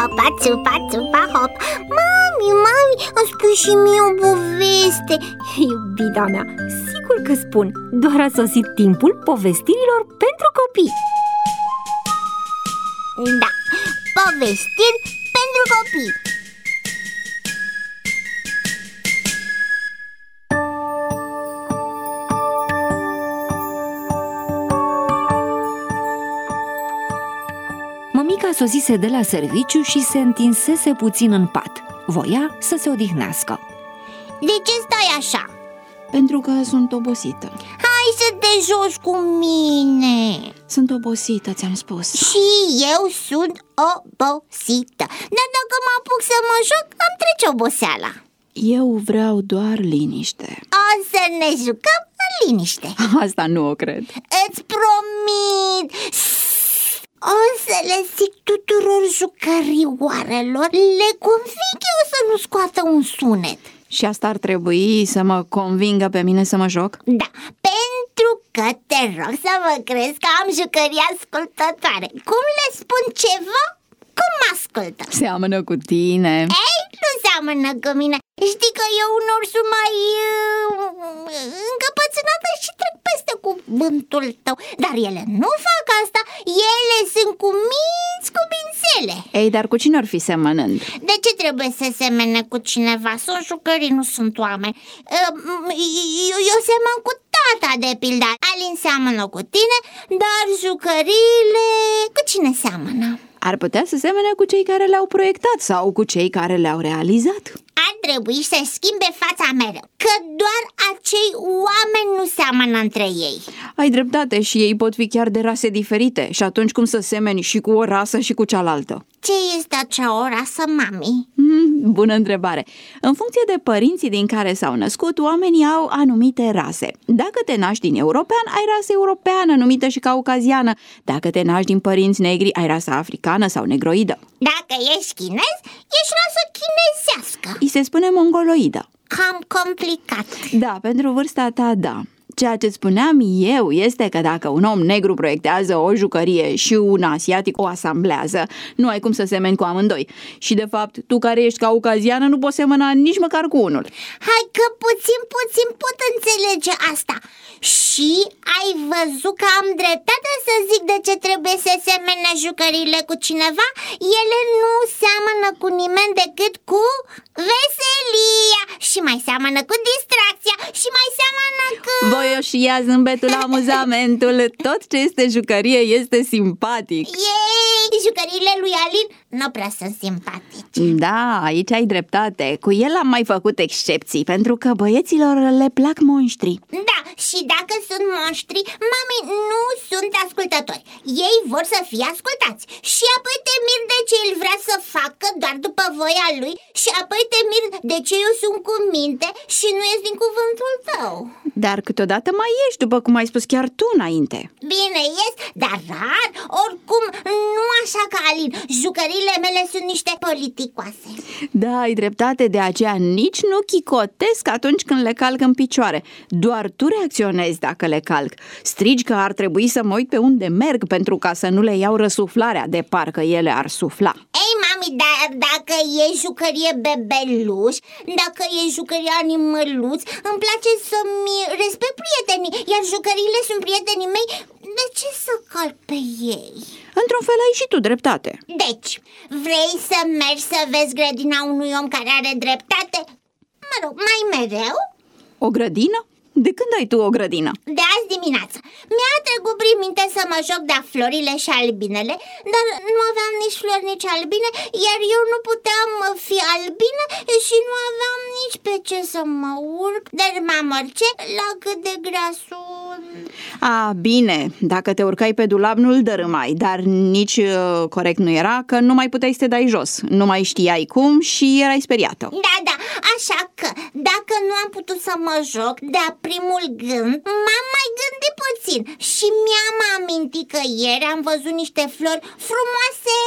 hopa, țupa, țupa, hop. Mami, îmi spui și mie o poveste. Iubita mea, sigur că spun. Doar a sosit timpul povestirilor pentru copii. Da, povestiri pentru copii. Mămica sosise de la serviciu și se întinsese puțin în pat. Voia să se odihnească. De ce stai așa? Pentru că sunt obosită. Hai să te joci cu mine. Sunt obosită, ți-am spus. Și eu sunt obosită. Dar dacă mă apuc să mă joc, îmi trece oboseala. Eu vreau doar liniște. O să ne jucăm în liniște. Asta nu o cred. Îți promit. O să le zic tuturor jucărioarelor, le conving eu să nu scoată un sunet. Și asta ar trebui să mă convingă pe mine să mă joc? Da, pentru că te rog să mă crezi că am jucării ascultătoare. Cum le spun ceva, cum mă ascultă. Seamănă cu tine. Ei, nu seamănă cu mine. Știi că eu uneori sunt mai încăpățânată și trec peste cuvântul tău. Dar ele nu fac asta. Ele sunt cuminți cu bințele. Ei, dar cu cine ar fi semănând? De ce trebuie să semene cu cineva? Sunt jucării, nu sunt oameni. Eu semăn cu tata, de pildă. Alin seamănă cu tine, dar jucăriile cu cine seamănă? Ar putea să semene cu cei care le-au proiectat sau cu cei care le-au realizat. Ar trebui să schimbe fața mereu, că doar acei oameni nu seamănă între ei. Ai dreptate, și ei pot fi chiar de rase diferite. Și atunci cum să semeni și cu o rasă și cu cealaltă? Ce este acea o rasă, mami? Bună întrebare. În funcție de părinții din care s-au născut, oamenii au anumite rase. Dacă te naști din european, ai rasă europeană, numită și caucaziană. Dacă te naști din părinți negri, ai rasa africană sau negroidă. Dacă ești chinez, ești rasă chinezească. Îi se spune mongoloidă. Cam complicat. Da, pentru vârsta ta, da. Ceea ce spuneam eu este că dacă un om negru proiectează o jucărie și un asiatic o asamblează, nu ai cum să semeni cu amândoi. Și de fapt, tu care ești caucaziană nu poți semăna nici măcar cu unul. Hai că puțin pot înțelege asta. Și ai văzut că am dreptate să zic de ce trebuie să semene jucăriile cu cineva? Ele nu seamănă cu nimeni decât cu veselia. Și mai seamănă cu distracția. Și mai seamănă cu... Voioșia, zâmbetul, amuzamentul. Tot ce este jucărie este simpatic. Ei, jucăriile lui Alin nu prea sunt simpatice. Da, aici ai dreptate. Cu el am mai făcut excepții, pentru că băieților le plac monștri. Da, și dacă sunt monștri, mami, nu sunt ascultători. Ei vor să fie ascultați. Și apoi te mir de ce el vrea să facă doar după voia lui. Și apoi te mir de ce eu sunt cu minte și nu ies din cuvântul tău. Dar câteodată mai ești, după cum ai spus chiar tu înainte. Bine, ies, dar rar. Oricum, nu așa ca Alin. Jucăriile mele sunt niște politicoase. Da, ai dreptate, de aceea nici nu chicotesc atunci când le calc în picioare. Doar tu reacționezi dacă le calc. Strigi că ar trebui să mă uit pe unde merg pentru ca să nu le iau răsuflarea, de parcă ele ar sufla. Ei, mami, dar dacă e jucărie bebeluș, dacă e jucărie animăluț, îmi place să-mi respect prietenii, iar jucăriile sunt prietenii mei. De ce să calc pe ei? Într-un fel ai și tu dreptate. Deci, vrei să mergi să vezi grădina unui om care are dreptate? Mă rog, mai mereu? O grădină? De când ai tu o grădină? De azi dimineață. Mi-a trecut prin minte să mă joc de florile și albinele, dar nu aveam nici flori, nici albine, iar eu nu puteam fi albină și nu aveam nici pe ce să mă urc de mamărce la cât de grea sunt. A, bine, dacă te urcai pe dulap nu-l dărâmai, dar nici corect nu era că nu mai puteai să te dai jos. Nu mai știai cum și erai speriată. Da, așa că dacă nu am putut să mă joc de-a primul gând, m-am mai gândit puțin și mi-am amintit că ieri am văzut niște flori frumoase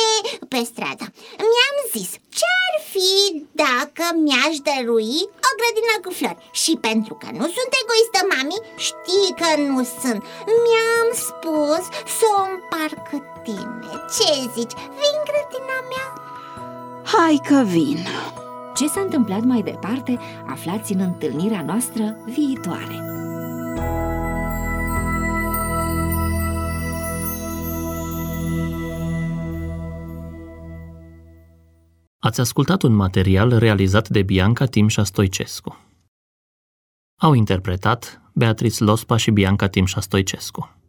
pe stradă. Mi-am zis, ce-ar fi dacă mi-aș dărui o grădină cu flori? Și pentru că nu sunt egoistă, mami, știi că nu sunt, mi-am spus să o împart cu tine. Ce zici? Vii în grădina mea? Hai că vin! Ce s-a întâmplat mai departe, aflați în întâlnirea noastră viitoare. Ați ascultat un material realizat de Bianca Timșa Stoicescu. Au interpretat Beatrice Lospa și Bianca Timșa Stoicescu.